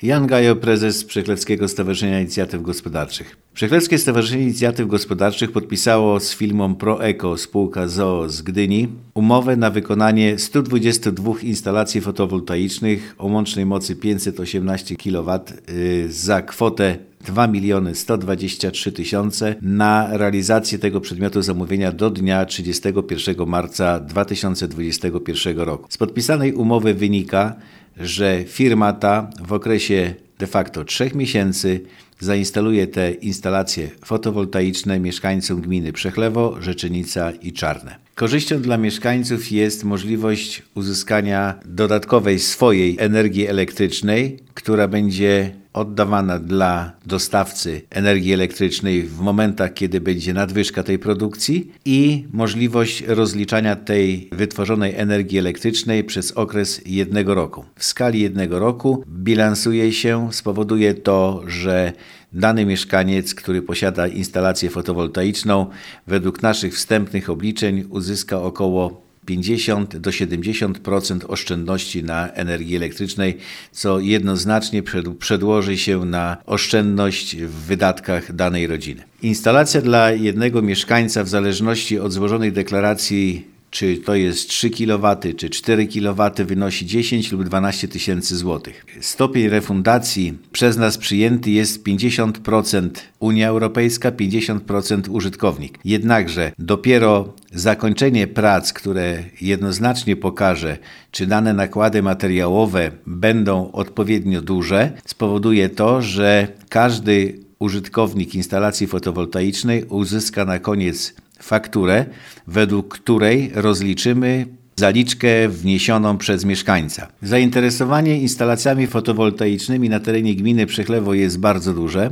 Jan Gajo, prezes Przechlewskiego Stowarzyszenia Inicjatyw Gospodarczych. Przechlewskie Stowarzyszenie Inicjatyw Gospodarczych podpisało z firmą ProEco, spółka z o.o. z Gdyni, umowę na wykonanie 122 instalacji fotowoltaicznych o łącznej mocy 518 kW za kwotę 2 123 000 na realizację tego przedmiotu zamówienia do dnia 31 marca 2021 roku. Z podpisanej umowy wynika, że firma ta w okresie de facto 3 miesięcy zainstaluje te instalacje fotowoltaiczne mieszkańcom gminy Przechlewo, Rzeczenica i Czarne. Korzyścią dla mieszkańców jest możliwość uzyskania dodatkowej swojej energii elektrycznej, która będzie oddawana dla dostawcy energii elektrycznej w momentach, kiedy będzie nadwyżka tej produkcji i możliwość rozliczania tej wytworzonej energii elektrycznej przez okres 1 roku. W skali 1 roku bilansuje się, spowoduje to, że dany mieszkaniec, który posiada instalację fotowoltaiczną, według naszych wstępnych obliczeń uzyska około 50 do 70% oszczędności na energii elektrycznej, co jednoznacznie przedłoży się na oszczędność w wydatkach danej rodziny. Instalacja dla jednego mieszkańca w zależności od złożonej deklaracji, czy to jest 3 kW, czy 4 kW, wynosi 10 lub 12 tysięcy złotych. Stopień refundacji przez nas przyjęty jest 50% Unia Europejska, 50% użytkownik. Jednakże dopiero zakończenie prac, które jednoznacznie pokaże, czy dane nakłady materiałowe będą odpowiednio duże, spowoduje to, że każdy użytkownik instalacji fotowoltaicznej uzyska na koniec fakturę, według której rozliczymy zaliczkę wniesioną przez mieszkańca. Zainteresowanie instalacjami fotowoltaicznymi na terenie gminy Przechlewo jest bardzo duże.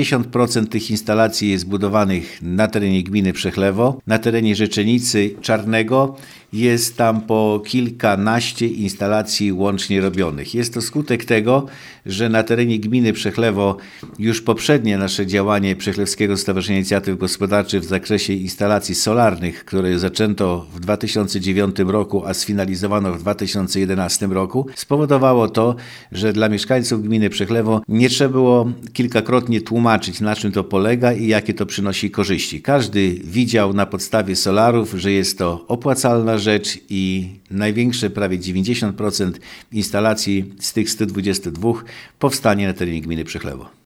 90% tych instalacji jest budowanych na terenie gminy Przechlewo. Na terenie Rzeczenicy Czarnego jest tam po kilkanaście instalacji łącznie robionych. Jest to skutek tego, że na terenie gminy Przechlewo już poprzednie nasze działanie Przechlewskiego Stowarzyszenia Inicjatyw Gospodarczych w zakresie instalacji solarnych, które zaczęto w 2009 roku, a sfinalizowano w 2011 roku, spowodowało to, że dla mieszkańców gminy Przechlewo nie trzeba było kilkakrotnie tłumaczyć, na czym to polega i jakie to przynosi korzyści. Każdy widział na podstawie solarów, że jest to opłacalna rzecz i największe, prawie 90% instalacji z tych 122 powstanie na terenie gminy Przechlewo.